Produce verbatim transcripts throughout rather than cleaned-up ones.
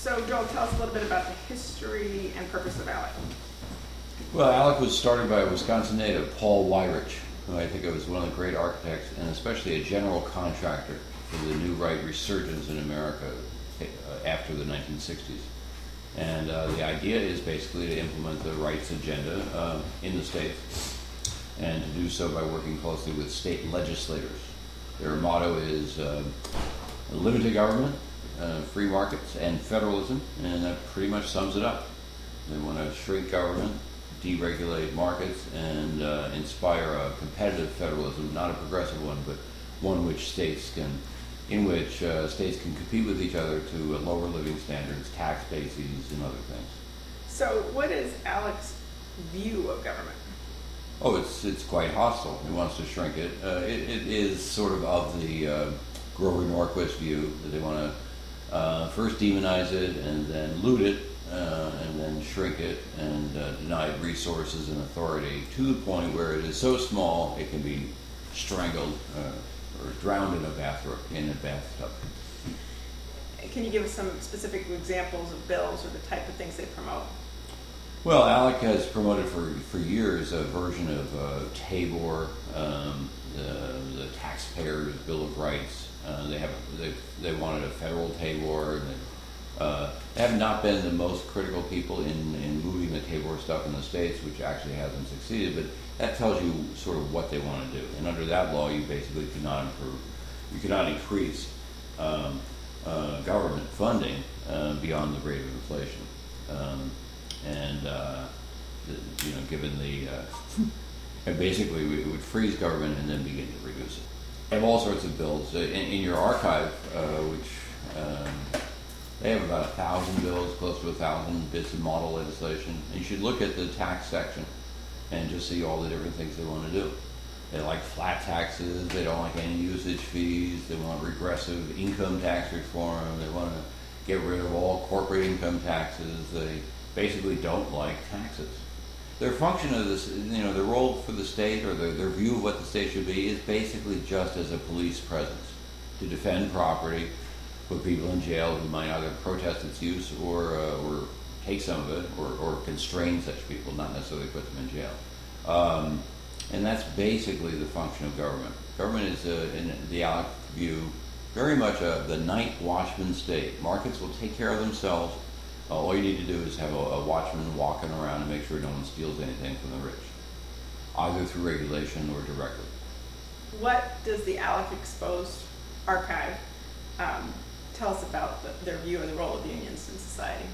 So, Joel, tell us a little bit about the history and purpose of ALEC. Well, ALEC was started by a Wisconsin native, Paul Weyrich, who I think was one of the great architects and especially a general contractor for the New Right resurgence in America uh, after the nineteen sixties. And uh, the idea is basically to implement the rights agenda uh, in the states, and to do so by working closely with state legislators. Their motto is uh, limited government, uh, free markets, and federalism, and that pretty much sums it up. They want to shrink government, deregulate markets, and uh, inspire a competitive federalism, not a progressive one, but one which states can, in which uh, states can compete with each other to uh, lower living standards, tax bases, and other things. So, what is ALEC's view of government? Oh, it's it's quite hostile. He wants to shrink it. Uh, it, it is sort of of the uh, Grover Norquist view that they want to uh, first demonize it and then loot it uh, and then shrink it and uh, deny it resources and authority to the point where it is so small it can be strangled uh, or drowned in a bathroom in a bathtub. Can you give us some specific examples of bills or the type of things they promote? Well, ALEC has promoted for, for years a version of uh, TABOR, um, the, the Taxpayers' Bill of Rights. Uh, they have they, they wanted a federal TABOR. And they, uh, they have not been the most critical people in, in moving the TABOR stuff in the states, which actually hasn't succeeded. But that tells you sort of what they want to do. And under that law, you basically cannot improve, you cannot increase um, uh, government funding uh, beyond the rate of inflation. Um, And, uh, the, you know, given the, uh, and basically it would freeze government and then begin to reduce it. They have all sorts of bills. In, in your archive, uh, which um, they have about a thousand bills, close to a thousand bits of model legislation. And you should look at the tax section and just see all the different things they want to do. They like flat taxes, they don't like any usage fees, they want regressive income tax reform, they want to get rid of all corporate income taxes, they basically don't like taxes. Their function of this, you know, their role for the state or their, their view of what the state should be is basically just as a police presence, to defend property, put people in jail who might either protest its use or uh, or take some of it, or, or constrain such people, not necessarily put them in jail. Um, and that's basically the function of government. Government is, uh, in the ALEC view, very much a, the night watchman state. Markets will take care of themselves. Uh, all you need to do is have a, a watchman walking around and make sure no one steals anything from the rich, either through regulation or directly. What does the ALEC Exposed archive um, tell us about the, their view of the role of unions in society?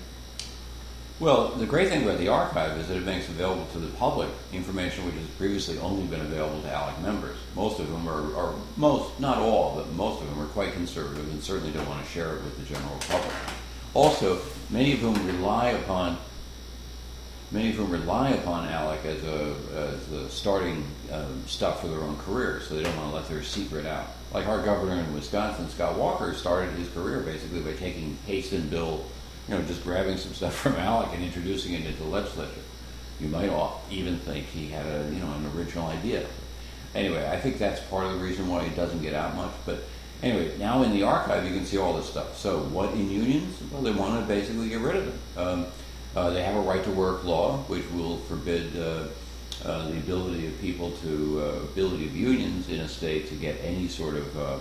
Well, the great thing about the archive is that it makes available to the public information which has previously only been available to ALEC members. Most of them are, are most, not all, but most of them are quite conservative and certainly don't want to share it with the general public. Also, many of whom rely upon many of whom rely upon ALEC as a as a starting um, stuff for their own careers, so they don't want to let their secret out. Like our governor in Wisconsin, Scott Walker, started his career basically by taking haste and bill, you know, just grabbing some stuff from ALEC and introducing it into the legislature. You might even think he had a you know an original idea. Anyway, I think that's part of the reason why it doesn't get out much, but. Anyway, now in the archive you can see all this stuff. So what in unions? Well, they want to basically get rid of them. Um, uh, they have a right to work law, which will forbid uh, uh, the ability of people to, uh, ability of unions in a state to get any sort of uh,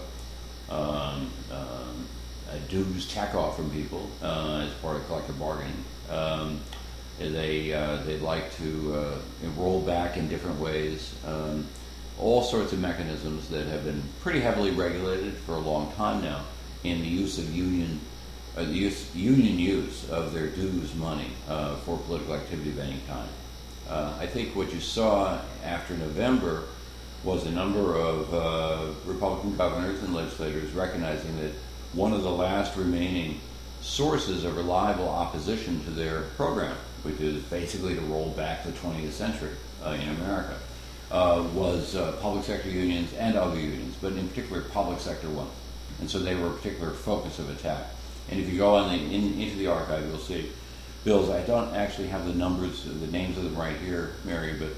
um, um, a dues tack-off from people uh, as part of collective bargaining. Um, they, uh, they'd like to uh, roll back in different ways. Um, all sorts of mechanisms that have been pretty heavily regulated for a long time now in the use of union, uh, the use, union use of their dues money uh, for political activity of any kind. Uh, I think what you saw after November was a number of uh, Republican governors and legislators recognizing that one of the last remaining sources of reliable opposition to their program, which is basically to roll back the twentieth century uh, in America, Uh, was uh, public sector unions and other unions, but in particular public sector ones. And so they were a particular focus of attack. And if you go on the, in, into the archive, you'll see bills. I don't actually have the numbers, the names of them right here, Mary, but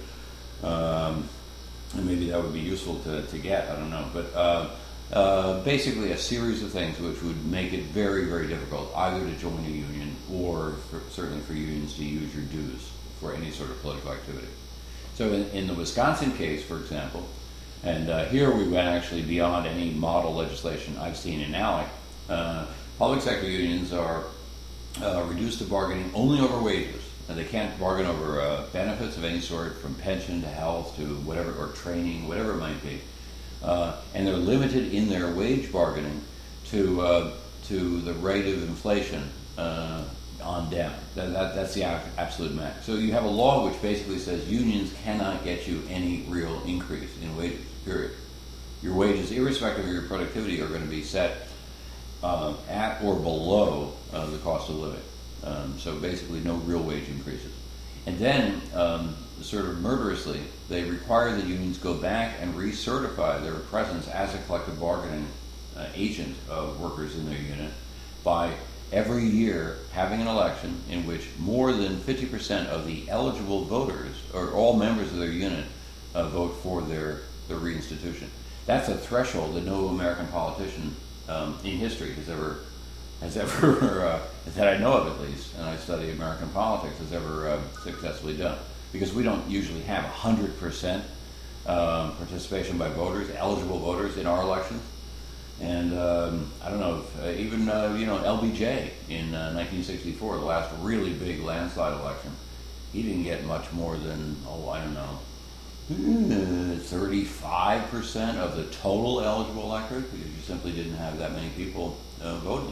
um, and maybe that would be useful to, to get, I don't know. But uh, uh, basically a series of things which would make it very, very difficult either to join a union or for, certainly for unions to use your dues for any sort of political activity. So in, in the Wisconsin case, for example, and uh, here we went actually beyond any model legislation I've seen in ALEC, uh, public sector unions are uh, reduced to bargaining only over wages. And they can't bargain over uh, benefits of any sort, from pension to health to whatever, or training, whatever it might be. Uh, and they're limited in their wage bargaining to uh, to the rate of inflation uh, on down. That, that, that's the ab- absolute max. So you have a law which basically says unions cannot get you any real increase in wages, period. Your wages, irrespective of your productivity, are going to be set uh, at or below uh, the cost of living. Um, so basically no real wage increases. And then, um, sort of murderously, they require the unions go back and recertify their presence as a collective bargaining uh, agent of workers in their unit by every year having an election in which more than fifty percent of the eligible voters, or all members of their unit, uh, vote for their, their reinstitution. That's a threshold that no American politician um, in history has ever has ever, uh, that I know of at least, and I study American politics, has ever uh, successfully done. Because we don't usually have one hundred percent um, participation by voters, eligible voters in our elections. And um, I don't know, if, uh, even uh, you know L B J in uh, nineteen sixty-four, the last really big landslide election, he didn't get much more than, oh, I don't know, thirty-five percent of the total eligible electorate, because you simply didn't have that many people uh, voting.